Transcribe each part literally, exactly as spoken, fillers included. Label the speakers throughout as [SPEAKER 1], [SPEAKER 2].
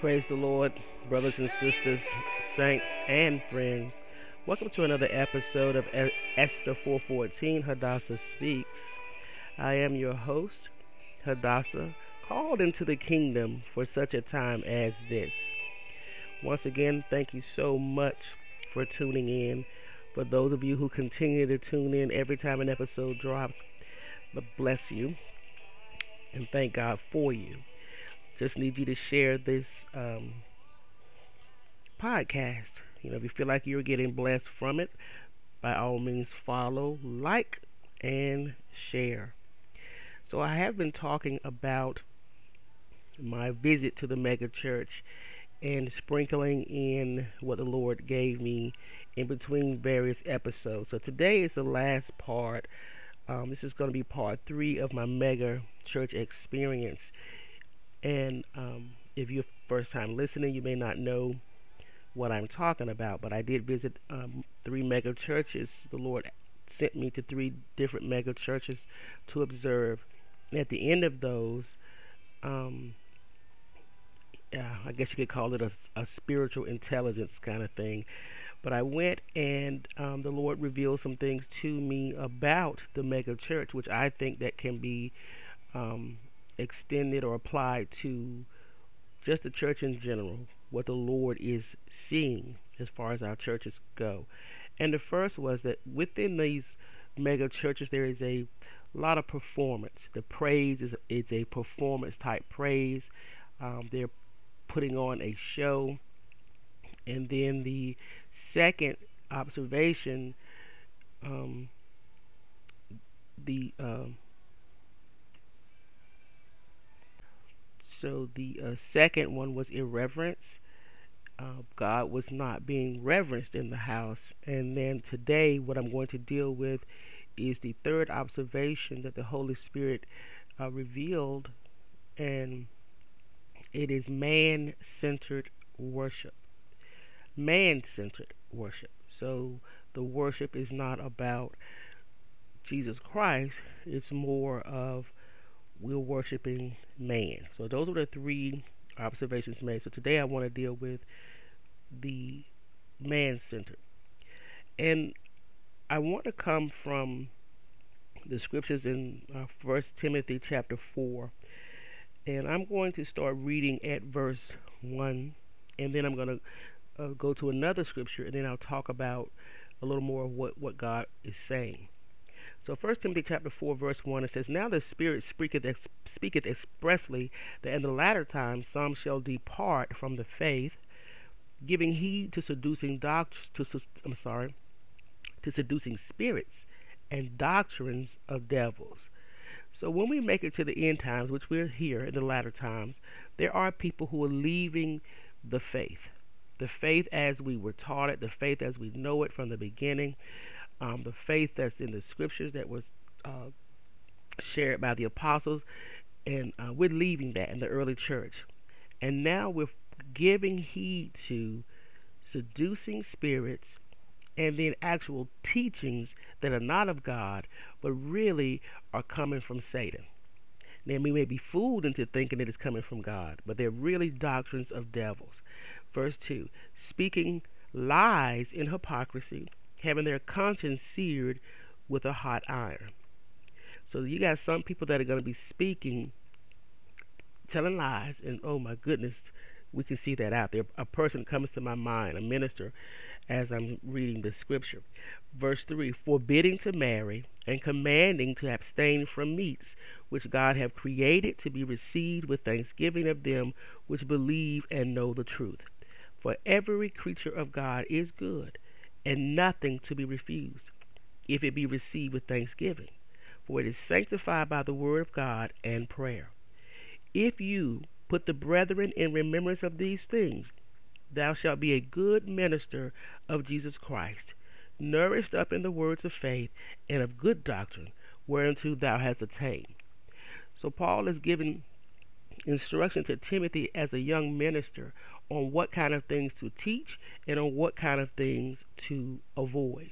[SPEAKER 1] Praise the Lord, brothers and sisters, saints and friends. Welcome to another episode of E- Esther four fourteen, Hadassah Speaks. I am your host, Hadassah, called into the kingdom for such a time as this. Once again, thank you so much for tuning in. For those of you who continue to tune in every time an episode drops, bless you and thank God for you. Just need you to share this um, podcast. You know, if you feel like you're getting blessed from it, by all means follow, like, and share. So I have been talking about my visit to the mega church and sprinkling in what the Lord gave me in between various episodes. So today is the last part. Um, this is going to be part three of my mega church experience. And um, if you're first time listening, you may not know what I'm talking about, but I did visit um, three mega churches. The Lord sent me to three different mega churches to observe. And at the end of those, um, yeah, I guess you could call it a, a spiritual intelligence kind of thing. But I went and um, the Lord revealed some things to me about the mega church, which I think that can be um, extended or applied to just the church in general, what the Lord is seeing as far as our churches go. And the first was that within these mega churches, there is a lot of performance. The praise is, is a performance type praise. Um, they're putting on a show. And then the second observation, um, the uh, so the uh, second one was irreverence. Uh, God was not being reverenced in the house. And then today, what I'm going to deal with is the third observation that the Holy Spirit uh, revealed, and it is man centered worship. Man centered worship. So the worship is not about Jesus Christ, it's more of we're worshiping man. So those are the three observations made. So today I want to deal with the man centered. And I want to come from the scriptures in uh, First Timothy chapter four. And I'm going to start reading at verse one. And then I'm going to uh, go to another scripture. And then I'll talk about a little more of what, what God is saying. So First Timothy chapter four, verse one, it says, Now the Spirit speaketh, ex- speaketh expressly that in the latter times some shall depart from the faith, giving heed to seducing doctrines, to I'm sorry, to seducing spirits and doctrines of devils. So when we make it to the end times, which we're here in the latter times, there are people who are leaving the faith. The faith as we were taught it, the faith as we know it from the beginning, um, the faith that's in the scriptures that was uh, shared by the apostles, and uh, we're leaving that in the early church. And now we're giving heed to seducing spirits and then actual teachings that are not of God, but really are coming from Satan. Now, we may be fooled into thinking that it's coming from God, but they're really doctrines of devils. Verse two, speaking lies in hypocrisy, having their conscience seared with a hot iron. So you got some people that are going to be speaking, telling lies, and oh my goodness, we can see that out there. A person comes to my mind, a minister, as I'm reading the scripture. Verse three, forbidding to marry and commanding to abstain from meats, which God hath created to be received with thanksgiving of them which believe and know the truth. For every creature of God is good, and nothing to be refused, if it be received with thanksgiving. For it is sanctified by the word of God and prayer. If you put the brethren in remembrance of these things, thou shalt be a good minister of Jesus Christ, nourished up in the words of faith and of good doctrine, whereunto thou hast attained. So Paul is giving instruction to Timothy as a young minister on what kind of things to teach and on what kind of things to avoid.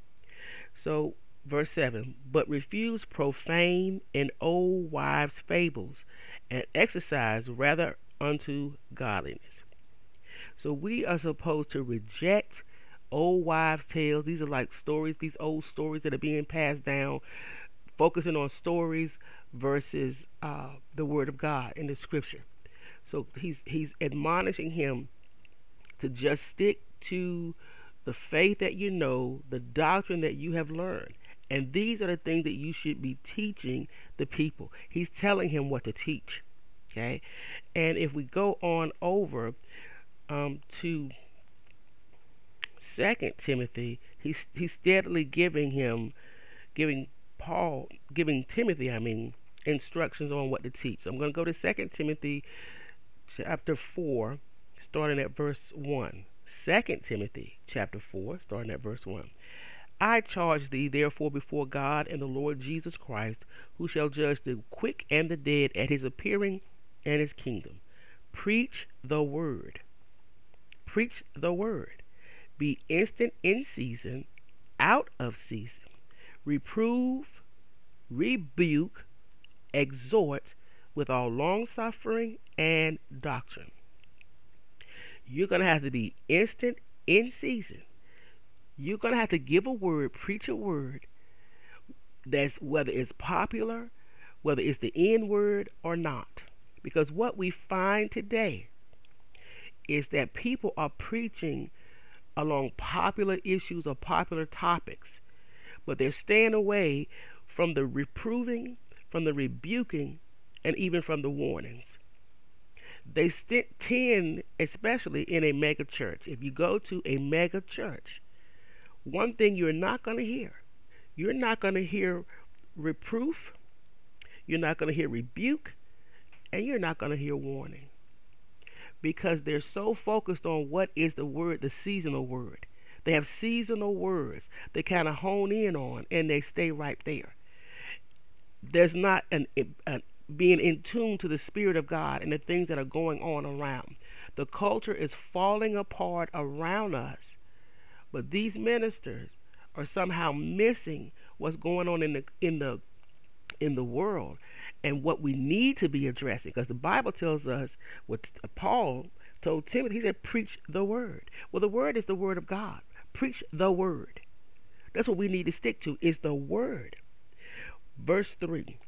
[SPEAKER 1] So verse seven, but refuse profane and old wives' fables, and exercise rather unto godliness. So we are supposed to reject old wives' tales. These are like stories, these old stories that are being passed down, focusing on stories versus uh, the Word of God in the Scripture. So he's he's admonishing him to just stick to the faith that you know, the doctrine that you have learned. And these are the things that you should be teaching the people. He's telling him what to teach. Okay? And if we go on over um, to Second Timothy, he's he's steadily giving him, giving Paul, giving Timothy, I mean, instructions on what to teach. So I'm going to go to Second Timothy chapter four, starting at verse one. Second Timothy chapter four, starting at verse one. I charge thee therefore before God and the Lord Jesus Christ, who shall judge the quick and the dead at his appearing and his kingdom. Preach the word. Preach the word. Be instant in season, out of season. Reprove, rebuke, exhort with all long suffering and doctrine. You're going to have to be instant in season. You're going to have to give a word, preach a word, that's whether it's popular, whether it's the N word or not. Because what we find today is that people are preaching along popular issues or popular topics, but they're staying away from the reproving, from the rebuking, and even from the warnings. They st- tend, especially in a mega church, if you go to a mega church, one thing you're not going to hear, you're not going to hear reproof, you're not going to hear rebuke, and you're not going to hear warning. Because they're so focused on what is the word, the seasonal word. They have seasonal words they kind of hone in on, and they stay right there. There's not an, an being in tune to the Spirit of God and the things that are going on around. The culture is falling apart around us, but these ministers are somehow missing what's going on in the in the in the world and what we need to be addressing. Because the Bible tells us what Paul told Timothy. He said, "Preach the word." Well, the word is the word of God. Preach the word. That's what we need to stick to. Is the word. Verse three.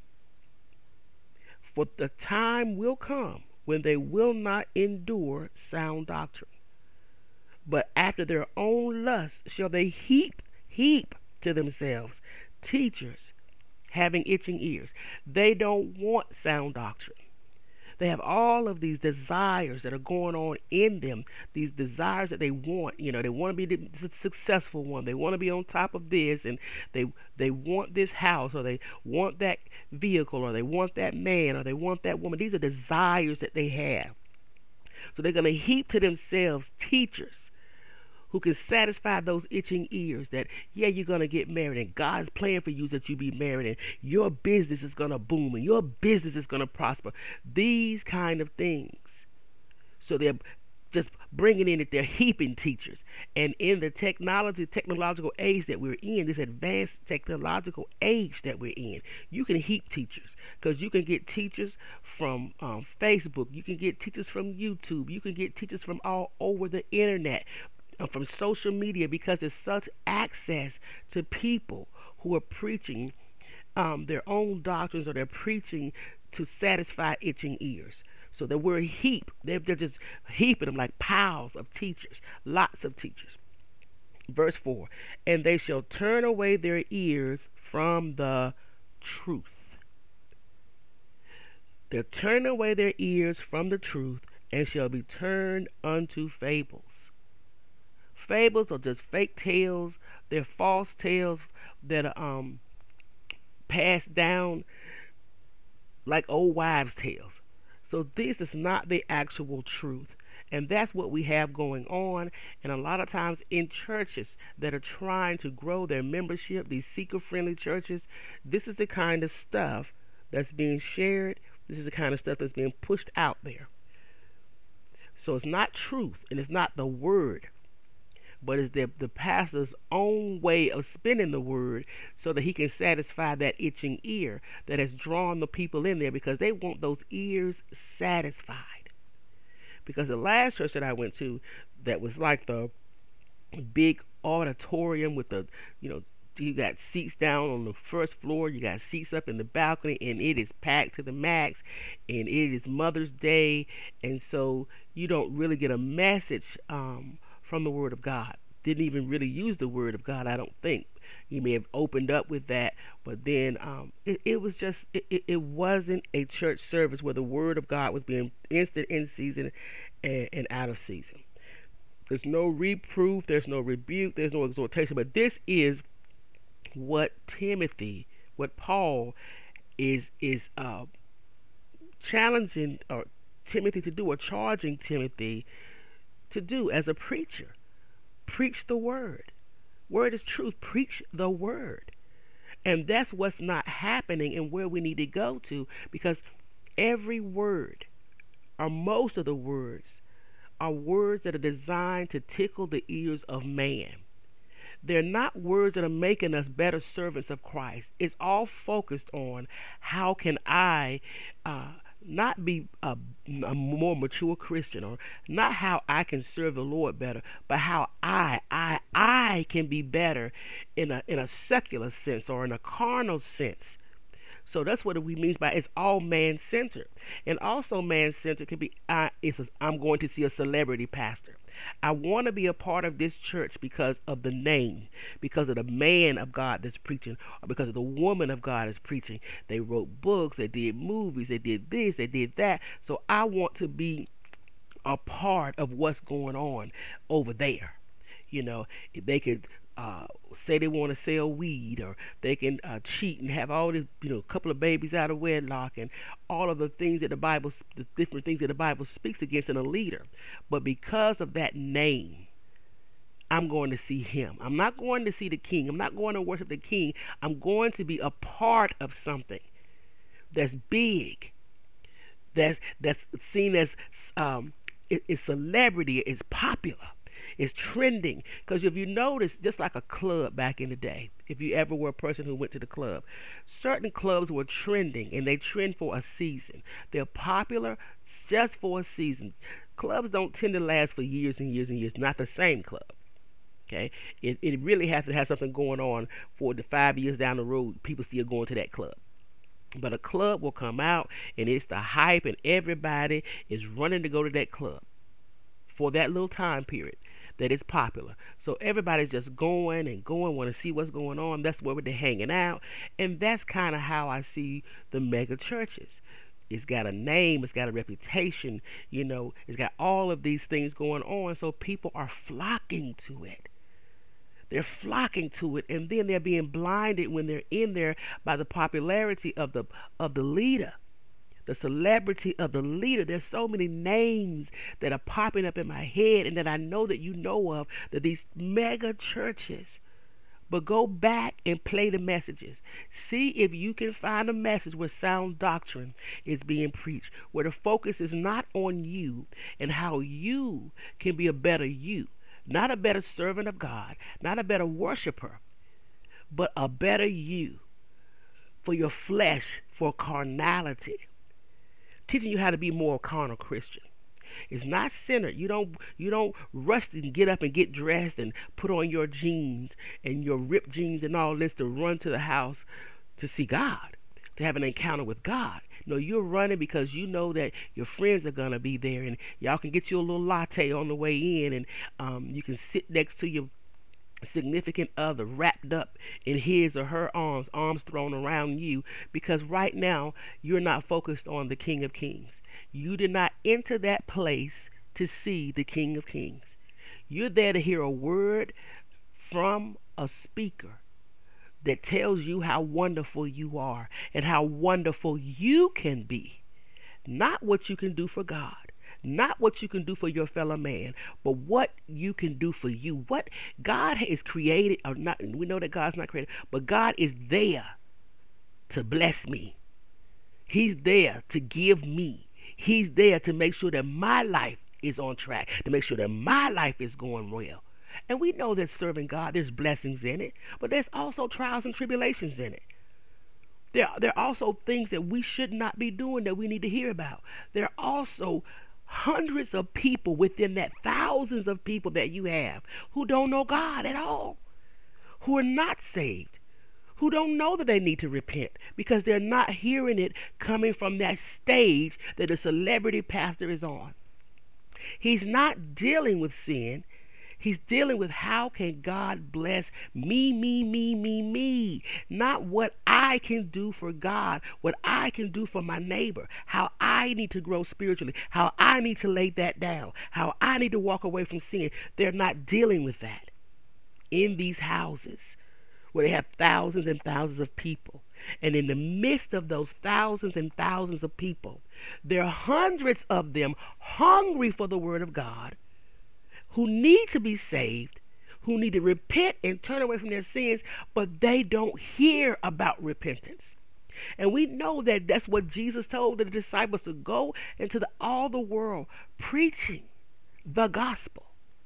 [SPEAKER 1] For the time will come when they will not endure sound doctrine, but after their own lusts shall they heap, heap to themselves teachers having itching ears. They don't want sound doctrine. They have all of these desires that are going on in them, these desires that they want. You know, they want to be the successful one. They want to be on top of this, and they they want this house, or they want that vehicle, or they want that man, or they want that woman. These are desires that they have. So they're going to heap to themselves teachers who can satisfy those itching ears that, yeah, you're going to get married, and God's plan for you is that you be married, and your business is going to boom, and your business is going to prosper. These kind of things. So they're just bringing in that they're heaping teachers. And in the technology, technological age that we're in, this advanced technological age that we're in, you can heap teachers. Because you can get teachers from um, Facebook. You can get teachers from YouTube. You can get teachers from all over the internet, from social media, because there's such access to people who are preaching um, their own doctrines, or they're preaching to satisfy itching ears. So the word heap, they're, they're just heaping them like piles of teachers, lots of teachers. Verse four, and they shall turn away their ears from the truth. They'll turn away their ears from the truth, and shall be turned unto fables. Fables are just fake tales. They're false tales that are um, passed down like old wives' tales. So this is not the actual truth. And that's what we have going on. And a lot of times in churches that are trying to grow their membership, these seeker-friendly churches, this is the kind of stuff that's being shared. This is the kind of stuff that's being pushed out there. So it's not truth, and it's not the word, but it's the, the pastor's own way of spinning the word so that he can satisfy that itching ear that has drawn the people in there, because they want those ears satisfied. Because the last church that I went to, that was like the big auditorium with the, you know, you got seats down on the first floor, you got seats up in the balcony, and it is packed to the max, and it is Mother's Day, and so you don't really get a message um, from the Word of God. Didn't even really use the Word of God, I don't think. You may have opened up with that, but then um, it, it was just, it, it, it wasn't a church service where the Word of God was being instant in season and, and out of season. There's no reproof, there's no rebuke, there's no exhortation, but this is what Timothy, what Paul is is uh, challenging or Timothy to do, or charging Timothy to do as a preacher. Preach the word. Word is truth. Preach the word. And that's what's not happening and where we need to go to, because every word, or most of the words, are words that are designed to tickle the ears of man. They're not words that are making us better servants of Christ. It's all focused on how can I uh, not be a, a more mature Christian, or not how I can serve the Lord better, but how I, I, I can be better in a in a secular sense or in a carnal sense. So that's what we mean by it's all man centered, and also man centered can be I. It's a, I'm going to see a celebrity pastor. I want to be a part of this church because of the name, because of the man of God that's preaching, or because of the woman of God that's preaching. They wrote books, they did movies, they did this, they did that. So I want to be a part of what's going on over there. You know, if they could uh, say they want to sell weed, or they can uh, cheat and have all this, you know, couple of babies out of wedlock, and all of the things that the Bible, the different things that the Bible speaks against in a leader. But because of that name, I'm going to see him. I'm not going to see the king. I'm not going to worship the king. I'm going to be a part of something that's big, that's that's seen as um, it, it's celebrity, it's popular. It's trending. Because if you notice, just like a club back in the day, if you ever were a person who went to the club, certain clubs were trending, and they trend for a season. They're popular just for a season. Clubs don't tend to last for years and years and years. Not the same club. Okay, it, it really has to have something going on for the five years down the road, people still going to that club. But a club will come out, and it's the hype, and everybody is running to go to that club for that little time period that it's popular. So everybody's just going and going, want to see what's going on. That's where they're hanging out. And that's kind of how I see the mega churches. It's got a name, it's got a reputation, you know, it's got all of these things going on. So people are flocking to it. They're flocking to it, and then they're being blinded when they're in there by the popularity of the of the leader, the celebrity of the leader. There's so many names that are popping up in my head, and that I know that you know of, that these mega churches. But go back and play the messages. See if you can find a message where sound doctrine is being preached, where the focus is not on you and how you can be a better you, not a better servant of God, not a better worshiper, but a better you for your flesh, for carnality. Teaching you how to be more carnal Christian. It's not centered. You don't you don't rush and get up and get dressed and put on your jeans and your ripped jeans and all this to run to the house to see God, to have an encounter with God. No, you're running because you know that your friends are gonna be there, and y'all can get you a little latte on the way in, and um, you can sit next to your significant other wrapped up in his or her arms, arms thrown around you, because right now you're not focused on the King of Kings. You did not enter that place to see the King of Kings. You're there to hear a word from a speaker that tells you how wonderful you are and how wonderful you can be. Not what you can do for God, not what you can do for your fellow man, but what you can do for you. What God has created, or not, we know that God's not created, but God is there to bless me. He's there to give me. He's there to make sure that my life is on track, to make sure that my life is going well. And we know that serving God, there's blessings in it, but there's also trials and tribulations in it. There, there are also things that we should not be doing that we need to hear about. There are also hundreds of people within that thousands of people that you have who don't know God at all, who are not saved, who don't know that they need to repent because they're not hearing it coming from that stage that the celebrity pastor is on. He's not dealing with sin. He's dealing with how can God bless me, me, me, me, me. Not what I can do for God, what I can do for my neighbor, how I need to grow spiritually, how I need to lay that down, how I need to walk away from sin. They're not dealing with that in these houses where they have thousands and thousands of people. And in the midst of those thousands and thousands of people, there are hundreds of them hungry for the word of God, who need to be saved, who need to repent and turn away from their sins, but they don't hear about repentance. And we know that that's what Jesus told the disciples, to go into the, all the world preaching the gospel.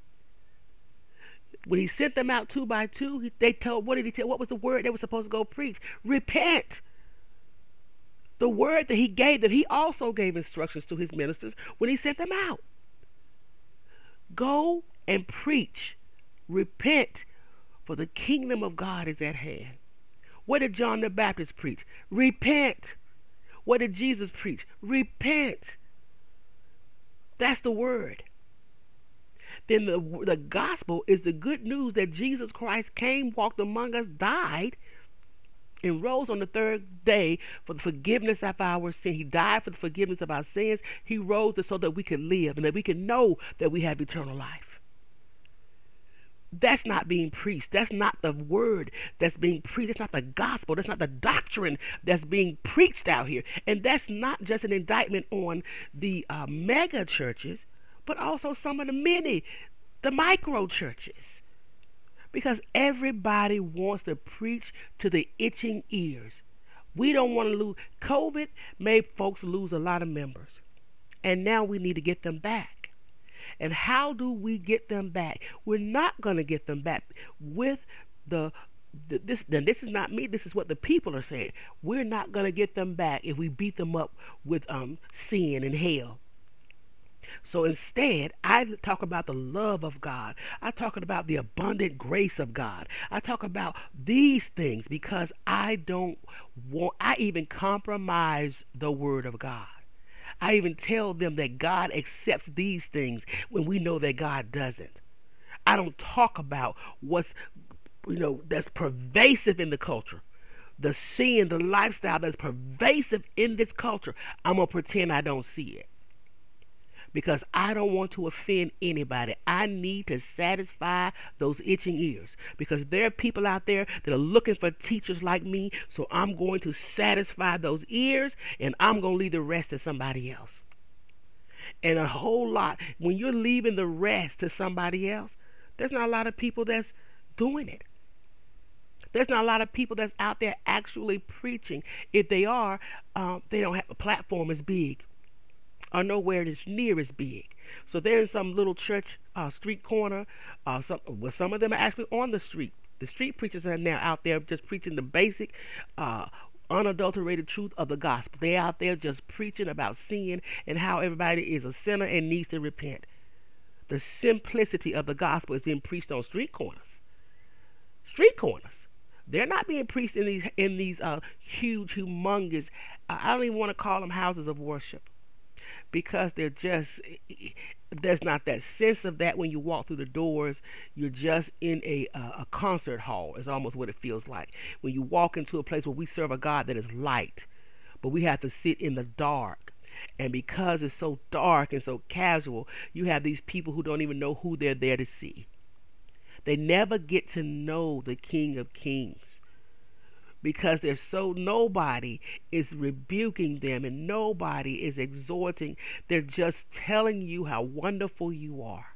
[SPEAKER 1] When he sent them out two by two, he, they told, what did he tell? What was the word they were supposed to go preach? Repent. The word that he gave them, he also gave instructions to his ministers when he sent them out. Go and preach. Repent, for the kingdom of God is at hand. What did John the Baptist preach? Repent. What did Jesus preach? Repent. That's the word. Then the, the gospel is the good news that Jesus Christ came, walked among us, died, and rose on the third day for the forgiveness of our sin. He died for the forgiveness of our sins. He rose so that we can live and that we can know that we have eternal life. That's not being preached. That's not the word that's being preached. That's not the gospel. That's not the doctrine that's being preached out here. And that's not just an indictment on the uh, mega churches, but also some of the many, the micro churches. Because everybody wants to preach to the itching ears. We don't want to lose. COVID made folks lose a lot of members. And now we need to get them back. And how do we get them back? We're not going to get them back with the, the this. Then this is not me. This is what the people are saying. We're not going to get them back if we beat them up with um, sin and hell. So instead, I talk about the love of God. I talk about the abundant grace of God. I talk about these things because I don't want, I even compromise the word of God. I even tell them that God accepts these things when we know that God doesn't. I don't talk about what's, you know, that's pervasive in the culture. The sin, the lifestyle that's pervasive in this culture. I'm going to pretend I don't see it. Because I don't want to offend anybody. I need to satisfy those itching ears. Because there are people out there that are looking for teachers like me. So I'm going to satisfy those ears and I'm going to leave the rest to somebody else. And a whole lot, when you're leaving the rest to somebody else, there's not a lot of people that's doing it. There's not a lot of people that's out there actually preaching. If they are, um, they don't have a platform as big. Or nowhere that's near as big. So there's some little church uh, street corner. Uh, some, well, some of them are actually on the street. The street preachers are now out there just preaching the basic, uh, unadulterated truth of the gospel. They're out there just preaching about sin and how everybody is a sinner and needs to repent. The simplicity of the gospel is being preached on street corners. Street corners. They're not being preached in these in these uh, huge, humongous. Uh, I don't even want to call them houses of worship. Because they're just, there's not that sense of that when you walk through the doors. You're just in a uh, a concert hall is almost what it feels like. When you walk into a place where we serve a God that is light, but we have to sit in the dark. And because it's so dark and so casual, you have these people who don't even know who they're there to see. They never get to know the King of Kings. Because there's so nobody is rebuking them and nobody is exhorting. They're just telling you how wonderful you are.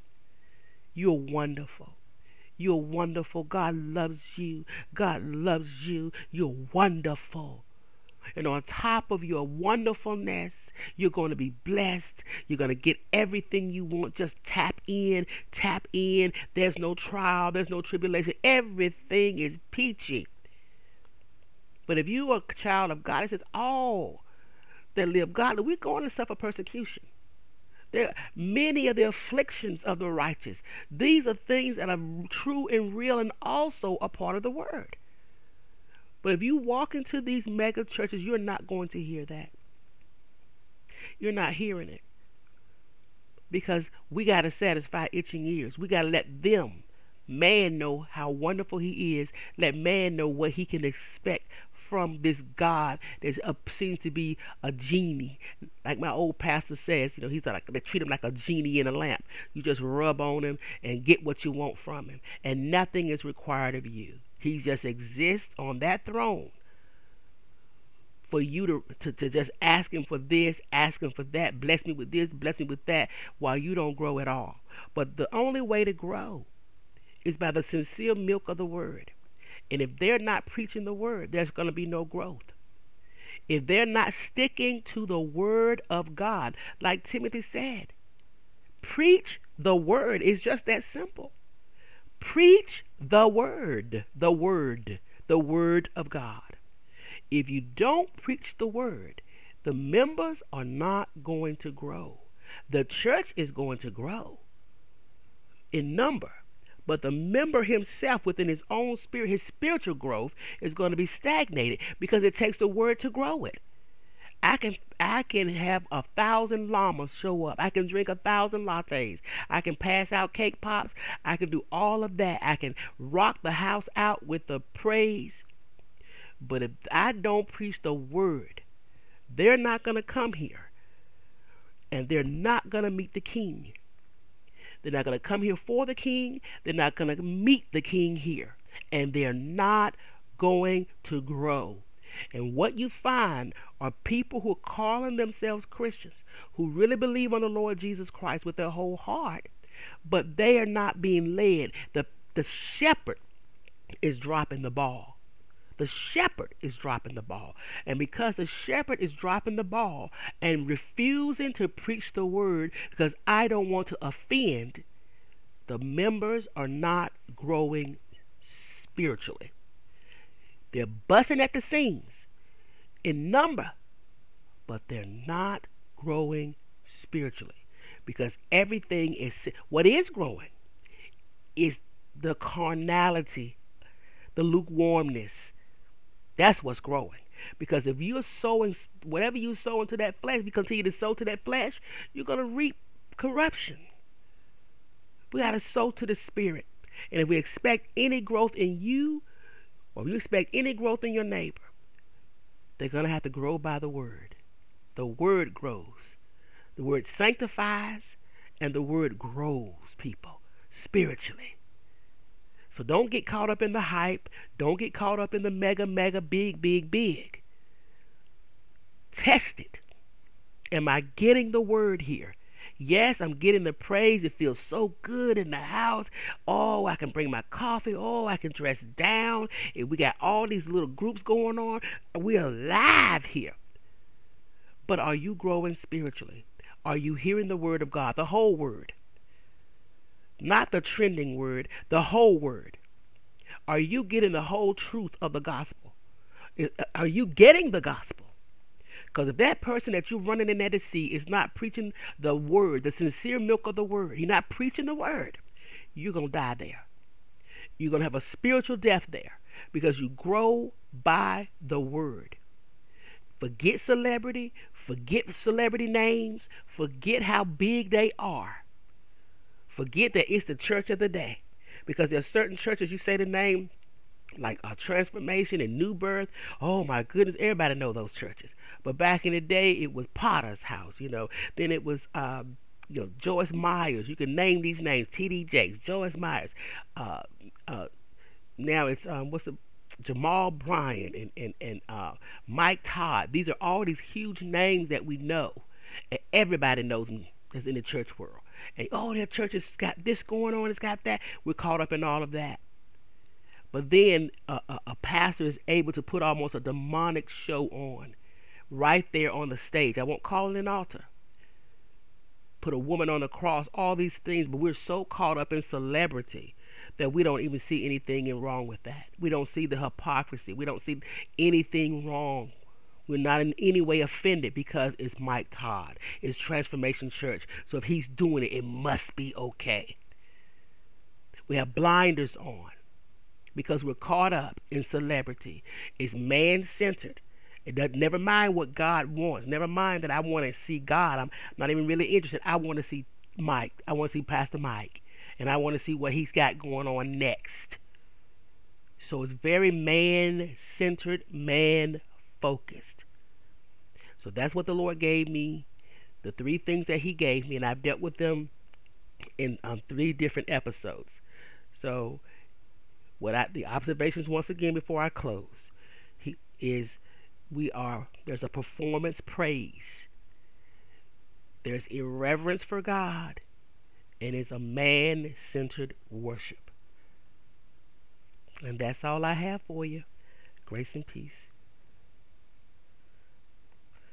[SPEAKER 1] You're wonderful. You're wonderful. God loves you. God loves you. You're wonderful. And on top of your wonderfulness, you're going to be blessed. You're going to get everything you want. Just tap in, tap in. There's no trial. There's no tribulation. Everything is peachy. But if you are a child of God, it says all that live godly, we're going to suffer persecution. There are many of the afflictions of the righteous. These are things that are true and real and also a part of the word. But if you walk into these mega churches, you're not going to hear that. You're not hearing it. Because we got to satisfy itching ears. We got to let them, man, know how wonderful he is. Let man know what he can expect from this God that uh, seems to be a genie. Like my old pastor says, you know, he's like, they treat him like a genie in a lamp. You just rub on him and get what you want from him. And nothing is required of you. He just exists on that throne for you to, to, to just ask him for this, ask him for that, bless me with this, bless me with that, while you don't grow at all. But the only way to grow is by the sincere milk of the word. And if they're not preaching the word, there's going to be no growth. If they're not sticking to the word of God, like Timothy said, preach the word. It's just that simple. Preach the word, the word, the word of God. If you don't preach the word, the members are not going to grow. The church is going to grow in number, but the member himself within his own spirit, his spiritual growth is going to be stagnated because it takes the word to grow it. I can I can have a thousand llamas show up. I can drink a thousand lattes. I can pass out cake pops. I can do all of that. I can rock the house out with the praise. But if I don't preach the word, they're not going to come here. And they're not going to meet the king. They're not going to come here for the king. They're not going to meet the king here. And they're not going to grow. And what you find are people who are calling themselves Christians, who really believe on the Lord Jesus Christ with their whole heart, but they are not being led. The, the shepherd is dropping the ball. The shepherd is dropping the ball. And because the shepherd is dropping the ball and refusing to preach the word because I don't want to offend, the members are not growing spiritually. They're busting at the seams in number, but they're not growing spiritually because everything is, what is growing is the carnality, the lukewarmness. That's what's growing. Because if you're sowing, whatever you sow into that flesh, if you continue to sow to that flesh, you're going to reap corruption. We got to sow to the spirit. And if we expect any growth in you, or if you expect any growth in your neighbor, they're going to have to grow by the word. The word grows. The word sanctifies, and the word grows people spiritually. So don't get caught up in the hype. Don't get caught up in the mega, mega, big, big, big. Test it. Am I getting the word here? Yes, I'm getting the praise. It feels so good in the house. Oh, I can bring my coffee. Oh, I can dress down. And we got all these little groups going on. We're alive here. But are you growing spiritually? Are you hearing the word of God? The whole word. Not the trending word, the whole word. Are you getting the whole truth of the gospel? Are you getting the gospel? Because if that person that you're running in there to see is not preaching the word, the sincere milk of the word, he's not preaching the word, you're going to die there. You're going to have a spiritual death there because you grow by the word. Forget celebrity, forget celebrity names, forget how big they are. Forget that it's the church of the day. Because there are certain churches, you say the name, like a Transformation and New Birth. Oh my goodness, everybody know those churches. But back in the day, it was Potter's House, you know. Then it was, um, you know, Joyce Myers. You can name these names, T D Jakes, Joyce Myers. Uh, uh, now it's, um, what's the, Jamal Bryant and, and, and uh, Mike Todd. These are all these huge names that we know. And everybody knows them that's in the church world. And oh, their church has got this going on, it's got that. We're caught up in all of that. But then a, a, a pastor is able to put almost a demonic show on right there on the stage. I won't call it an altar. Put a woman on the cross, all these things, but we're so caught up in celebrity that we don't even see anything wrong with that. We don't see the hypocrisy. We don't see anything wrong We're not in any way offended because it's Mike Todd. It's Transformation Church. So if he's doing it, it must be okay. We have blinders on because we're caught up in celebrity. It's man-centered. It doesn't, never mind what God wants. Never mind that I want to see God. I'm not even really interested. I want to see Mike. I want to see Pastor Mike. And I want to see what he's got going on next. So it's very man-centered, man-focused. So that's what the Lord gave me. The three things that he gave me. And I've dealt with them in um, three different episodes. So what I, the observations once again before I close he, is we are there's a performance praise, there's irreverence for God, and it's a man-centered worship. And that's all I have for you. Grace and peace.